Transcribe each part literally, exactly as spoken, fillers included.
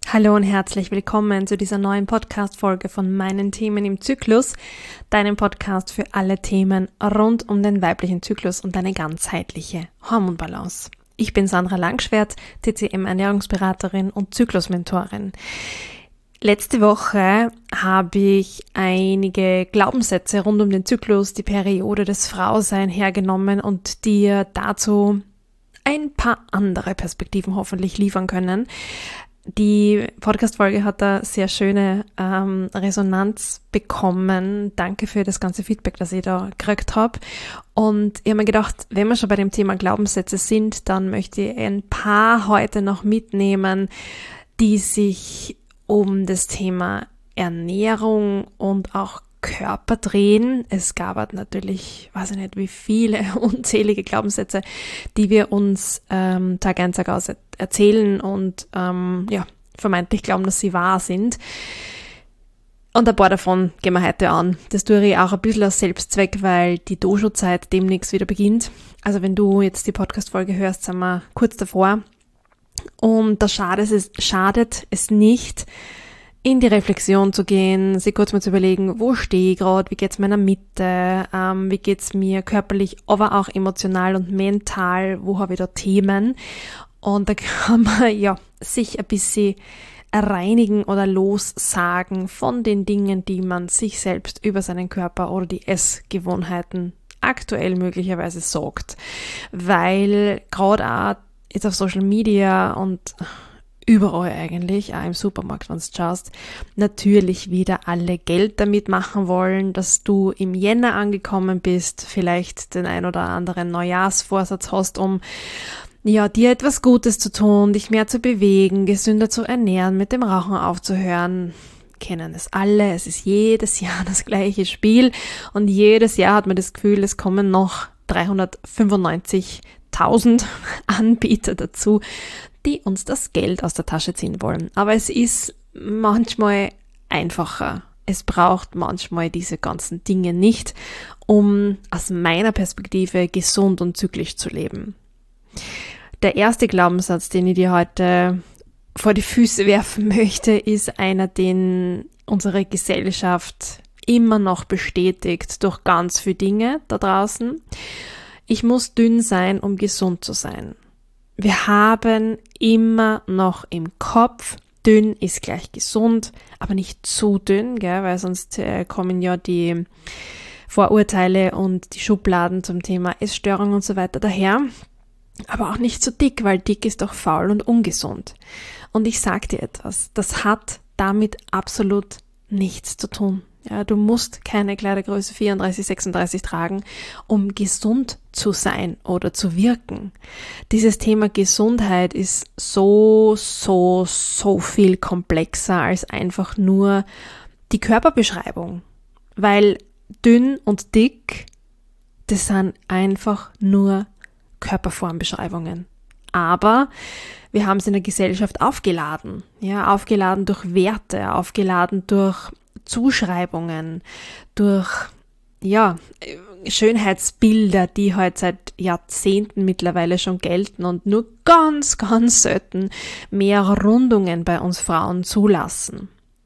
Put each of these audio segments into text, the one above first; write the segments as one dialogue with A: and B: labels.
A: Hallo und herzlich willkommen zu dieser neuen Podcast-Folge von meinen Themen im Zyklus, deinem Podcast für alle Themen rund um den weiblichen Zyklus und eine ganzheitliche Hormonbalance. Ich bin Sandra Langschwert, T C M-Ernährungsberaterin und Zyklusmentorin. Letzte Woche habe ich einige Glaubenssätze rund um den Zyklus, die Periode, des Frausein hergenommen und dir dazu ein paar andere Perspektiven hoffentlich liefern können. Die Podcast-Folge hat da sehr schöne ähm, Resonanz bekommen. Danke für das ganze Feedback, das ich da gekriegt habe. Und ich habe mir gedacht, wenn wir schon bei dem Thema Glaubenssätze sind, dann möchte ich ein paar heute noch mitnehmen, die sich um das Thema Ernährung und auch Körper drehen. Es gab halt natürlich, weiß ich nicht, wie viele unzählige Glaubenssätze, die wir uns ähm, Tag ein, Tag aus erzählen und ähm, ja, vermeintlich glauben, dass sie wahr sind. Und ein paar davon gehen wir heute an. Das tue ich auch ein bisschen aus Selbstzweck, weil die Dojo-Zeit demnächst wieder beginnt. Also wenn du jetzt die Podcast-Folge hörst, sind wir kurz davor. Und da schadet es, schadet es nicht, in die Reflexion zu gehen, sich kurz mal zu überlegen, wo stehe ich gerade, wie geht's meiner Mitte, ähm, wie geht's mir körperlich, aber auch emotional und mental, wo habe ich da Themen. Und da kann man ja sich ein bisschen reinigen oder lossagen von den Dingen, die man sich selbst über seinen Körper oder die Essgewohnheiten aktuell möglicherweise sagt. Weil gerade auch jetzt auf Social Media und überall eigentlich, auch im Supermarkt, wenn du schaust, natürlich wieder alle Geld damit machen wollen, dass du im Jänner angekommen bist, vielleicht den ein oder anderen Neujahrsvorsatz hast, um ja dir etwas Gutes zu tun, dich mehr zu bewegen, gesünder zu ernähren, mit dem Rauchen aufzuhören. Kennen es alle, es ist jedes Jahr das gleiche Spiel und jedes Jahr hat man das Gefühl, es kommen noch dreihundertfünfundneunzigtausend Anbieter dazu, die uns das Geld aus der Tasche ziehen wollen. Aber es ist manchmal einfacher. Es braucht manchmal diese ganzen Dinge nicht, um aus meiner Perspektive gesund und zyklisch zu leben. Der erste Glaubenssatz, den ich dir heute vor die Füße werfen möchte, ist einer, den unsere Gesellschaft immer noch bestätigt durch ganz viele Dinge da draußen. Ich muss dünn sein, um gesund zu sein. Wir haben immer noch im Kopf, dünn ist gleich gesund, aber nicht zu dünn, gell, weil sonst äh, kommen ja die Vorurteile und die Schubladen zum Thema Essstörung und so weiter daher. Aber auch nicht zu dick, weil dick ist doch faul und ungesund. Und ich sag dir etwas, das hat damit absolut nichts zu tun. Ja, du musst keine Kleidergröße vierunddreißig, sechsunddreißig tragen, um gesund zu sein oder zu wirken. Dieses Thema Gesundheit ist so, so, so viel komplexer als einfach nur die Körperbeschreibung. Weil dünn und dick, das sind einfach nur Körperformbeschreibungen. Aber wir haben es in der Gesellschaft aufgeladen. Ja, aufgeladen durch Werte, aufgeladen durch Zuschreibungen, durch ja, Schönheitsbilder, die heute seit Jahrzehnten mittlerweile schon gelten und nur ganz, ganz selten mehr Rundungen bei uns Frauen zulassen.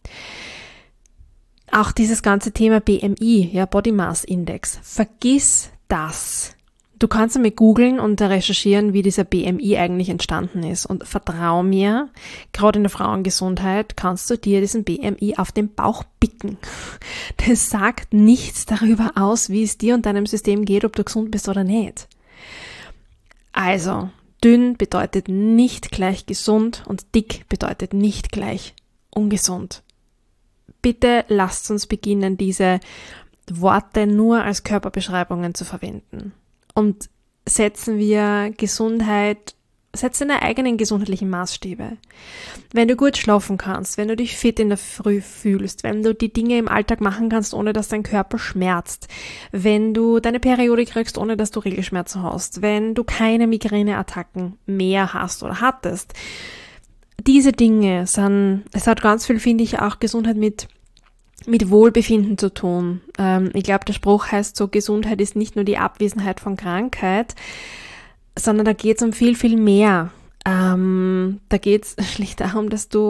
A: Auch dieses ganze Thema B M I, ja, Body Mass Index, vergiss das. Du kannst einmal googeln und recherchieren, wie dieser B M I eigentlich entstanden ist. Und vertrau mir, gerade in der Frauengesundheit kannst du dir diesen B M I auf den Bauch bicken. Das sagt nichts darüber aus, wie es dir und deinem System geht, ob du gesund bist oder nicht. Also, dünn bedeutet nicht gleich gesund und dick bedeutet nicht gleich ungesund. Bitte lasst uns beginnen, diese Worte nur als Körperbeschreibungen zu verwenden. Und setzen wir Gesundheit, setze deine eigenen gesundheitlichen Maßstäbe. Wenn du gut schlafen kannst, wenn du dich fit in der Früh fühlst, wenn du die Dinge im Alltag machen kannst, ohne dass dein Körper schmerzt, wenn du deine Periode kriegst, ohne dass du Regelschmerzen hast, wenn du keine Migräneattacken mehr hast oder hattest. Diese Dinge sind, es hat ganz viel, finde ich, auch Gesundheit mit mit Wohlbefinden zu tun. Ähm, ich glaube, der Spruch heißt so, Gesundheit ist nicht nur die Abwesenheit von Krankheit, sondern da geht es um viel, viel mehr. Ähm, da geht es schlicht darum, dass du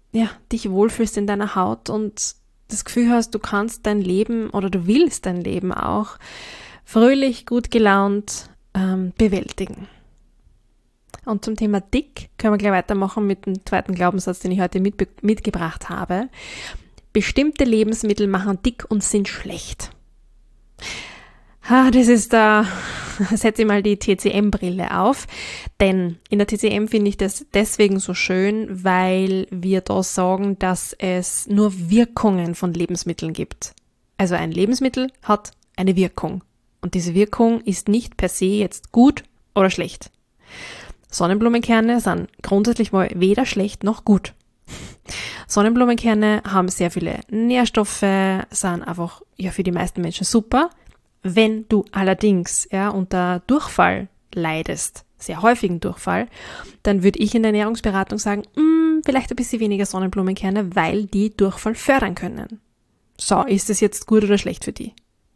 A: ja, dich wohlfühlst in deiner Haut und das Gefühl hast, du kannst dein Leben oder du willst dein Leben auch fröhlich, gut gelaunt ähm, bewältigen. Und zum Thema dick können wir gleich weitermachen mit dem zweiten Glaubenssatz, den ich heute mit, mitgebracht habe. Bestimmte Lebensmittel machen dick und sind schlecht. Ha, das ist da, setze ich mal die T C M-Brille auf, denn in der T C M finde ich das deswegen so schön, weil wir da sagen, dass es nur Wirkungen von Lebensmitteln gibt. Also ein Lebensmittel hat eine Wirkung und diese Wirkung ist nicht per se jetzt gut oder schlecht. Sonnenblumenkerne sind grundsätzlich mal weder schlecht noch gut. Sonnenblumenkerne haben sehr viele Nährstoffe, sind einfach ja für die meisten Menschen super. Wenn du allerdings ja, unter Durchfall leidest, sehr häufigen Durchfall, dann würde ich in der Ernährungsberatung sagen, mh, vielleicht ein bisschen weniger Sonnenblumenkerne, weil die Durchfall fördern können. So, ist es jetzt gut oder schlecht für die?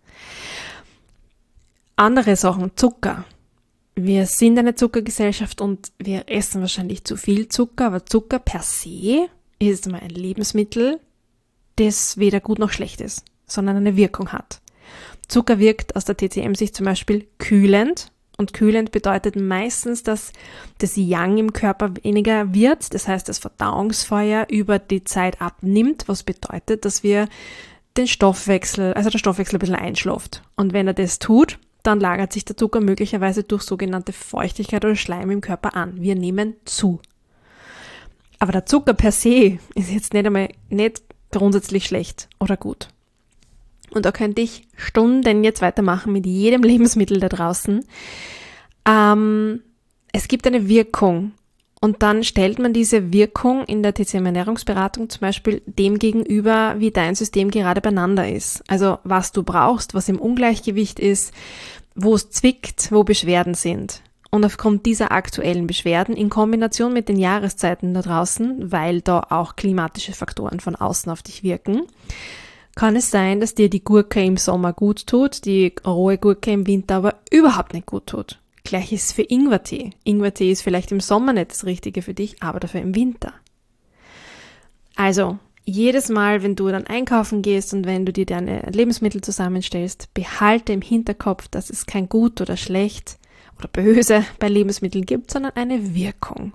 A: Andere Sachen, Zucker. Wir sind eine Zuckergesellschaft und wir essen wahrscheinlich zu viel Zucker, aber Zucker per se ist mal ein Lebensmittel, das weder gut noch schlecht ist, sondern eine Wirkung hat. Zucker wirkt aus der T C M-Sicht zum Beispiel kühlend und kühlend bedeutet meistens, dass das Yang im Körper weniger wird, das heißt, das Verdauungsfeuer über die Zeit abnimmt, was bedeutet, dass wir den Stoffwechsel, also der Stoffwechsel ein bisschen einschläft. Und wenn er das tut, dann lagert sich der Zucker möglicherweise durch sogenannte Feuchtigkeit oder Schleim im Körper an. Wir nehmen zu. Aber der Zucker per se ist jetzt nicht einmal nicht grundsätzlich schlecht oder gut. Und da könnte ich Stunden jetzt weitermachen mit jedem Lebensmittel da draußen. Ähm, es gibt eine Wirkung und dann stellt man diese Wirkung in der T C M-Ernährungsberatung zum Beispiel dem gegenüber, wie dein System gerade beieinander ist. Also was du brauchst, was im Ungleichgewicht ist, wo es zwickt, wo Beschwerden sind. Und aufgrund dieser aktuellen Beschwerden in Kombination mit den Jahreszeiten da draußen, weil da auch klimatische Faktoren von außen auf dich wirken, kann es sein, dass dir die Gurke im Sommer gut tut, die rohe Gurke im Winter aber überhaupt nicht gut tut. Gleiches für Ingwertee. Ingwertee ist vielleicht im Sommer nicht das Richtige für dich, aber dafür im Winter. Also, jedes Mal, wenn du dann einkaufen gehst und wenn du dir deine Lebensmittel zusammenstellst, behalte im Hinterkopf, dass es kein gut oder schlecht oder böse bei Lebensmitteln gibt, sondern eine Wirkung.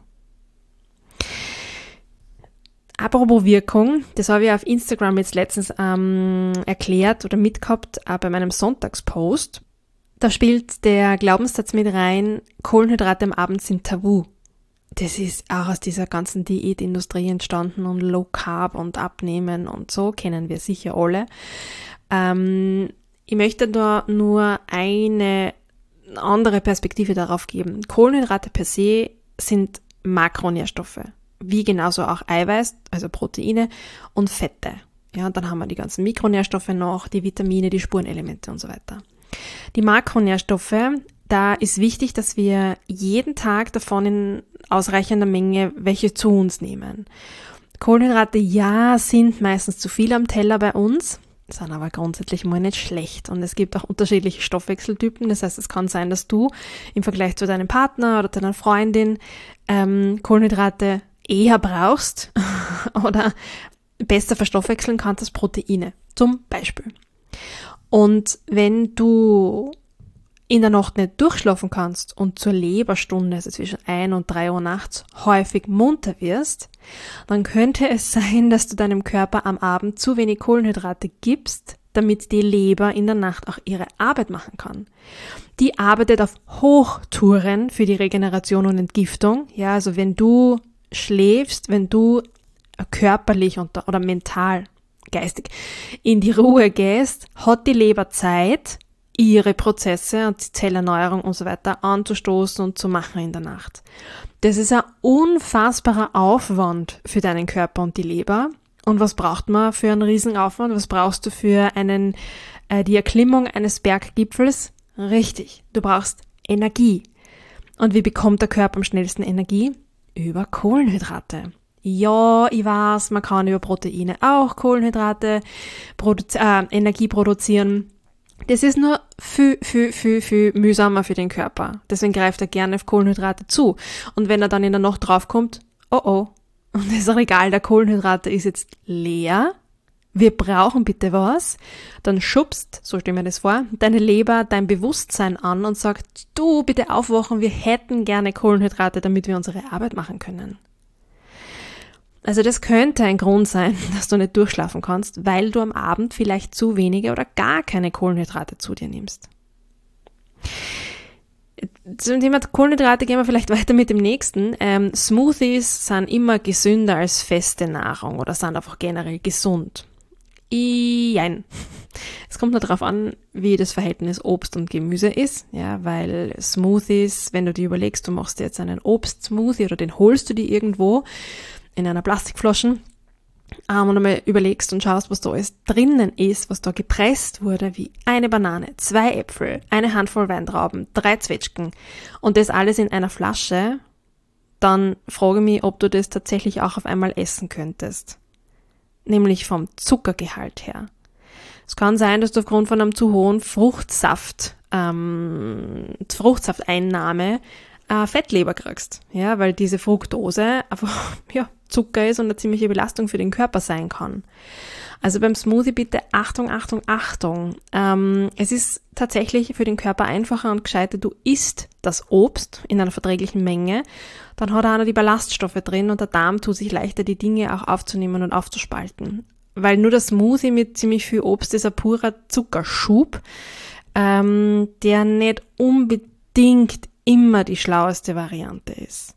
A: Apropos Wirkung, das habe ich auf Instagram jetzt letztens ähm, erklärt oder mitgehabt, äh, bei meinem Sonntagspost. Da spielt der Glaubenssatz mit rein, Kohlenhydrate am Abend sind tabu. Das ist auch aus dieser ganzen Diätindustrie entstanden und Low Carb und Abnehmen und so, kennen wir sicher alle. Ähm, ich möchte da nur eine andere Perspektive darauf geben. Kohlenhydrate per se sind Makronährstoffe, wie genauso auch Eiweiß, also Proteine und Fette. Ja, und dann haben wir die ganzen Mikronährstoffe noch, die Vitamine, die Spurenelemente und so weiter. Die Makronährstoffe, da ist wichtig, dass wir jeden Tag davon in ausreichender Menge welche zu uns nehmen. Kohlenhydrate, ja, sind meistens zu viel am Teller bei uns, sind aber grundsätzlich mal nicht schlecht. Und es gibt auch unterschiedliche Stoffwechseltypen. Das heißt, es kann sein, dass du im Vergleich zu deinem Partner oder deiner Freundin ähm, Kohlenhydrate eher brauchst oder besser verstoffwechseln kannst als Proteine, zum Beispiel. Und wenn du in der Nacht nicht durchschlafen kannst und zur Leberstunde, also zwischen ein und drei Uhr nachts, häufig munter wirst, dann könnte es sein, dass du deinem Körper am Abend zu wenig Kohlenhydrate gibst, damit die Leber in der Nacht auch ihre Arbeit machen kann. Die arbeitet auf Hochtouren für die Regeneration und Entgiftung. Ja, also wenn du schläfst, wenn du körperlich oder mental, geistig in die Ruhe gehst, hat die Leber Zeit, ihre Prozesse und die Zellerneuerung und so weiter anzustoßen und zu machen in der Nacht. Das ist ein unfassbarer Aufwand für deinen Körper und die Leber. Und was braucht man für einen Riesenaufwand? Was brauchst du für einen, äh, die Erklimmung eines Berggipfels? Richtig, du brauchst Energie. Und wie bekommt der Körper am schnellsten Energie? Über Kohlenhydrate. Ja, ich weiß, man kann über Proteine auch Kohlenhydrate, produ- äh, Energie produzieren. Das ist nur viel, viel, viel, viel mühsamer für den Körper. Deswegen greift er gerne auf Kohlenhydrate zu. Und wenn er dann in der Nacht draufkommt, oh oh, und das Regal der Kohlenhydrate ist jetzt leer, wir brauchen bitte was, dann schubst, so stell mir das vor, deine Leber dein Bewusstsein an und sagt, du, bitte aufwachen, wir hätten gerne Kohlenhydrate, damit wir unsere Arbeit machen können. Also das könnte ein Grund sein, dass du nicht durchschlafen kannst, weil du am Abend vielleicht zu wenige oder gar keine Kohlenhydrate zu dir nimmst. Zum Thema Kohlenhydrate gehen wir vielleicht weiter mit dem nächsten. Ähm, Smoothies sind immer gesünder als feste Nahrung oder sind einfach generell gesund. Jein. Es kommt nur darauf an, wie das Verhältnis Obst und Gemüse ist, ja, weil Smoothies, wenn du dir überlegst, du machst dir jetzt einen Obstsmoothie oder den holst du dir irgendwo in einer Plastikflasche ähm, und einmal überlegst und schaust, was da alles drinnen ist, was da gepresst wurde, wie eine Banane, zwei Äpfel, eine Handvoll Weintrauben, drei Zwetschgen und das alles in einer Flasche, dann frage mich, ob du das tatsächlich auch auf einmal essen könntest. Nämlich vom Zuckergehalt her. Es kann sein, dass du aufgrund von einem zu hohen Fruchtsaft, ähm, Fruchtsafteinnahme äh, Fettleber kriegst, ja, weil diese Fructose einfach ja, Zucker ist und eine ziemliche Belastung für den Körper sein kann. Also beim Smoothie bitte Achtung, Achtung, Achtung. Ähm, es ist tatsächlich für den Körper einfacher und gescheiter, du isst das Obst in einer verträglichen Menge, dann hat er auch noch die Ballaststoffe drin und der Darm tut sich leichter, die Dinge auch aufzunehmen und aufzuspalten. Weil nur das Smoothie mit ziemlich viel Obst ist ein purer Zuckerschub, ähm, der nicht unbedingt immer die schlaueste Variante ist.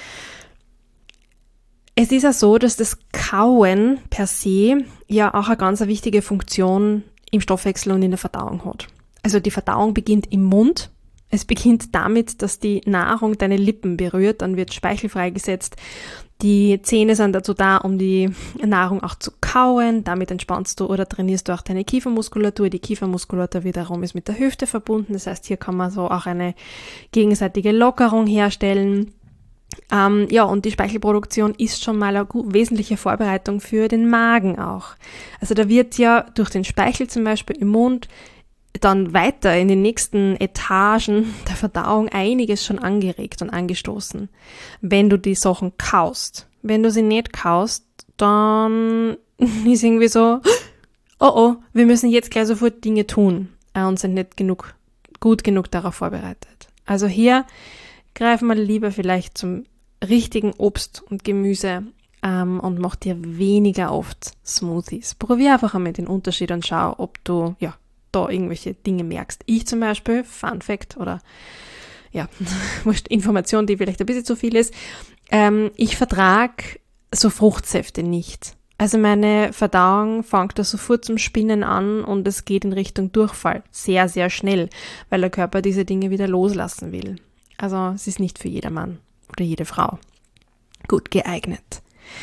A: Es ist ja so, dass das Kauen per se ja auch eine ganz wichtige Funktion im Stoffwechsel und in der Verdauung hat. Also die Verdauung beginnt im Mund. Es beginnt damit, dass die Nahrung deine Lippen berührt, dann wird Speichel freigesetzt. Die Zähne sind dazu da, um die Nahrung auch zu kauen. Damit entspannst du oder trainierst du auch deine Kiefermuskulatur. Die Kiefermuskulatur wiederum ist mit der Hüfte verbunden. Das heißt, hier kann man so auch eine gegenseitige Lockerung herstellen. Ähm, ja, und die Speichelproduktion ist schon mal eine gut, wesentliche Vorbereitung für den Magen auch. Also da wird ja durch den Speichel zum Beispiel im Mund dann weiter in den nächsten Etagen der Verdauung einiges schon angeregt und angestoßen, wenn du die Sachen kaust. Wenn du sie nicht kaust, dann ist irgendwie so, oh oh, wir müssen jetzt gleich sofort Dinge tun äh, und sind nicht genug, gut genug darauf vorbereitet. Also hier greifen wir lieber vielleicht zum richtigen Obst und Gemüse ähm, und mach dir weniger oft Smoothies. Probier einfach einmal den Unterschied und schau, ob du ja da irgendwelche Dinge merkst. Ich zum Beispiel, Fun Fact oder ja, Information, die vielleicht ein bisschen zu viel ist, ähm, ich vertrage so Fruchtsäfte nicht. Also meine Verdauung fängt da sofort zum Spinnen an und es geht in Richtung Durchfall. Sehr, sehr schnell, weil der Körper diese Dinge wieder loslassen will. Also es ist nicht für jedermann oder jede Frau gut geeignet.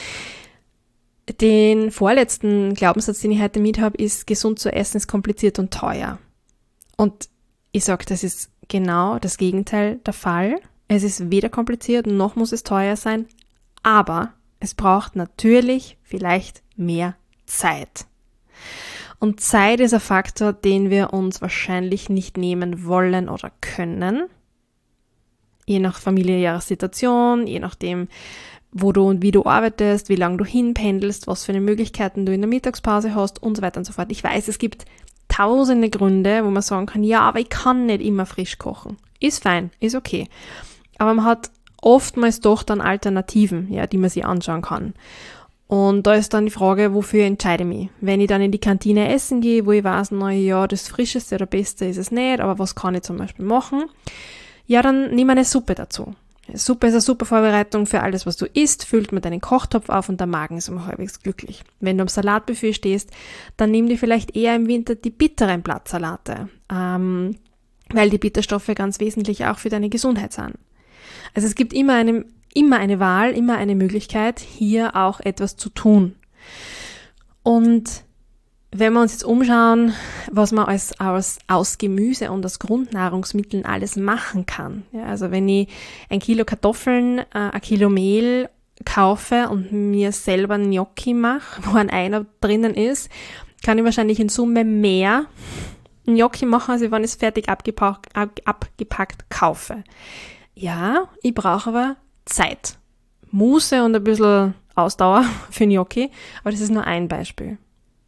A: Den vorletzten Glaubenssatz, den ich heute mit habe, ist, gesund zu essen ist kompliziert und teuer. Und ich sage, das ist genau das Gegenteil der Fall. Es ist weder kompliziert, noch muss es teuer sein, aber es braucht natürlich vielleicht mehr Zeit. Und Zeit ist ein Faktor, den wir uns wahrscheinlich nicht nehmen wollen oder können. Je nach familiärer Situation, je nachdem, wo du und wie du arbeitest, wie lange du hinpendelst, was für eine Möglichkeiten du in der Mittagspause hast und so weiter und so fort. Ich weiß, es gibt tausende Gründe, wo man sagen kann, ja, aber ich kann nicht immer frisch kochen. Ist fein, ist okay. Aber man hat oftmals doch dann Alternativen, ja, die man sich anschauen kann. Und da ist dann die Frage, wofür entscheide ich mich? Wenn ich dann in die Kantine essen gehe, wo ich weiß, na ja, das Frischeste oder Beste ist es nicht, aber was kann ich zum Beispiel machen? Ja, dann nimm eine Suppe dazu. Suppe ist eine super Vorbereitung für alles, was du isst, füllt mit deinen Kochtopf auf und der Magen ist immer halbwegs glücklich. Wenn du am Salatbuffet stehst, dann nimm dir vielleicht eher im Winter die bitteren Blattsalate, ähm, weil die Bitterstoffe ganz wesentlich auch für deine Gesundheit sind. Also es gibt immer eine, immer eine Wahl, immer eine Möglichkeit, hier auch etwas zu tun. Und wenn wir uns jetzt umschauen, was man als, aus, aus Gemüse und aus Grundnahrungsmitteln alles machen kann. Ja, also wenn ich ein Kilo Kartoffeln, äh, ein Kilo Mehl kaufe und mir selber Gnocchi mache, wo ein Einer drinnen ist, kann ich wahrscheinlich in Summe mehr Gnocchi machen, als wenn ich es fertig abgepackt, ab, abgepackt kaufe. Ja, ich brauche aber Zeit, Muße und ein bisschen Ausdauer für Gnocchi, aber das ist nur ein Beispiel.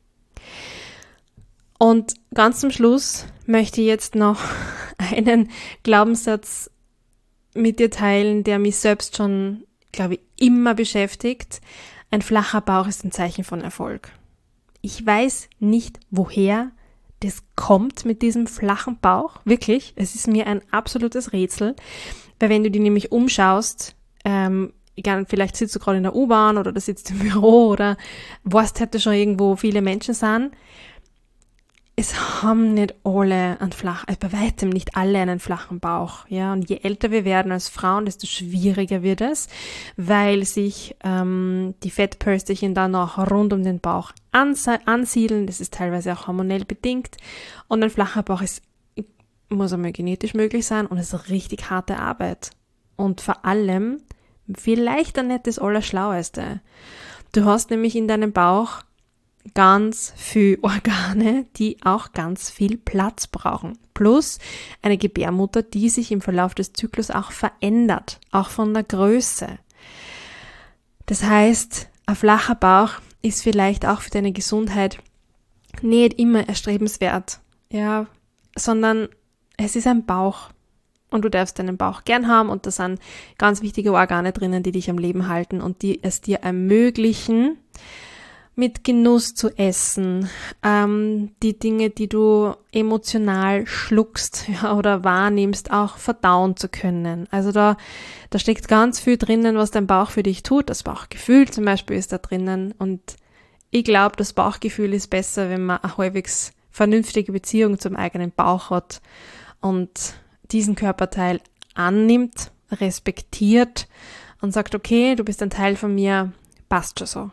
A: Und ganz zum Schluss möchte ich jetzt noch einen Glaubenssatz mit dir teilen, der mich selbst schon, glaube ich, immer beschäftigt. Ein flacher Bauch ist ein Zeichen von Erfolg. Ich weiß nicht, woher das kommt mit diesem flachen Bauch. Wirklich, es ist mir ein absolutes Rätsel. Weil wenn du dich nämlich umschaust, ähm, egal, vielleicht sitzt du gerade in der U-Bahn oder du sitzt im Büro oder weißt heute schon irgendwo viele Menschen sind, es haben nicht alle einen flachen, also bei weitem nicht alle einen flachen Bauch, ja, und je älter wir werden als Frauen, desto schwieriger wird es, weil sich ähm, die Fettpölsterchen dann auch rund um den Bauch anse- ansiedeln, das ist teilweise auch hormonell bedingt und ein flacher Bauch ist, muss einmal genetisch möglich sein und es ist richtig harte Arbeit und vor allem vielleicht dann nicht das Allerschlaueste. Du hast nämlich in deinem Bauch ganz viel Organe, die auch ganz viel Platz brauchen. Plus eine Gebärmutter, die sich im Verlauf des Zyklus auch verändert, auch von der Größe. Das heißt, ein flacher Bauch ist vielleicht auch für deine Gesundheit nicht immer erstrebenswert, ja, sondern es ist ein Bauch und du darfst deinen Bauch gern haben und da sind ganz wichtige Organe drinnen, die dich am Leben halten und die es dir ermöglichen, mit Genuss zu essen, ähm, die Dinge, die du emotional schluckst ja, oder wahrnimmst, auch verdauen zu können. Also da, da steckt ganz viel drinnen, was dein Bauch für dich tut. Das Bauchgefühl zum Beispiel ist da drinnen und ich glaube, das Bauchgefühl ist besser, wenn man eine halbwegs vernünftige Beziehung zum eigenen Bauch hat und diesen Körperteil annimmt, respektiert und sagt, okay, du bist ein Teil von mir, passt schon so.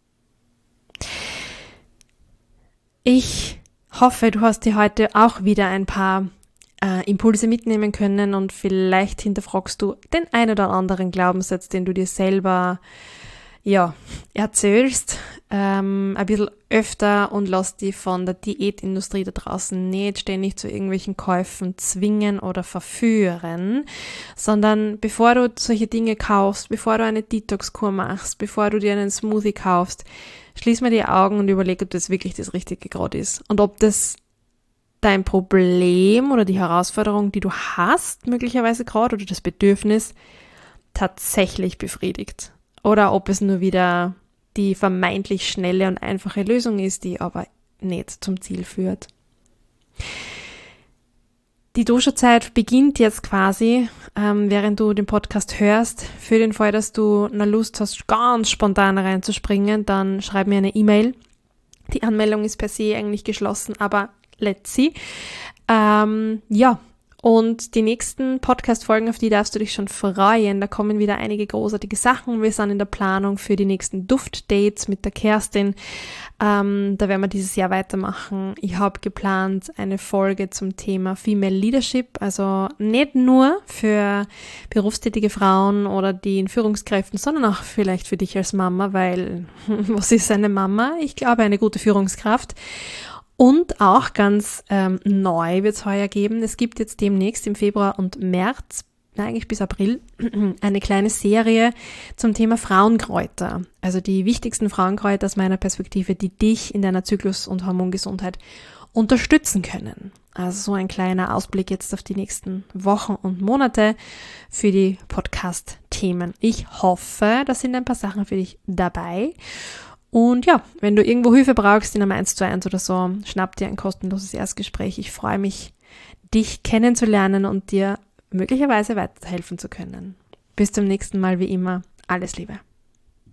A: Ich hoffe, du hast dir heute auch wieder ein paar äh, Impulse mitnehmen können und vielleicht hinterfragst du den ein oder anderen Glaubenssatz, den du dir selber ja, erzählst, ähm, ein bisschen öfter und lass dich von der Diätindustrie da draußen nicht ständig zu irgendwelchen Käufen zwingen oder verführen, sondern bevor du solche Dinge kaufst, bevor du eine Detox-Kur machst, bevor du dir einen Smoothie kaufst, schließ mal die Augen und überleg, ob das wirklich das Richtige gerade ist und ob das dein Problem oder die Herausforderung, die du hast, möglicherweise gerade oder das Bedürfnis tatsächlich befriedigt. Oder ob es nur wieder die vermeintlich schnelle und einfache Lösung ist, die aber nicht zum Ziel führt. Die Dosha-Zeit beginnt jetzt quasi, ähm, während du den Podcast hörst. Für den Fall, dass du eine Lust hast, ganz spontan reinzuspringen, dann schreib mir eine E-Mail. Die Anmeldung ist per se eigentlich geschlossen, aber let's see. Ähm, ja, und die nächsten Podcast-Folgen, auf die darfst du dich schon freuen. Da kommen wieder einige großartige Sachen. Wir sind in der Planung für die nächsten Duft-Dates mit der Kerstin. Ähm, da werden wir dieses Jahr weitermachen. Ich habe geplant eine Folge zum Thema Female Leadership, also nicht nur für berufstätige Frauen oder die in Führungskräften, sondern auch vielleicht für dich als Mama, weil was ist eine Mama? Ich glaube, eine gute Führungskraft. Und auch ganz ähm, neu wird es heuer geben. Es gibt jetzt demnächst im Februar und März, eigentlich bis April, eine kleine Serie zum Thema Frauenkräuter. Also die wichtigsten Frauenkräuter aus meiner Perspektive, die dich in deiner Zyklus- und Hormongesundheit unterstützen können. Also so ein kleiner Ausblick jetzt auf die nächsten Wochen und Monate für die Podcast-Themen. Ich hoffe, da sind ein paar Sachen für dich dabei. Und ja, wenn du irgendwo Hilfe brauchst in einem eins zu eins oder so, schnapp dir ein kostenloses Erstgespräch. Ich freue mich, dich kennenzulernen und dir möglicherweise weiterhelfen zu können. Bis zum nächsten Mal, wie immer. Alles Liebe.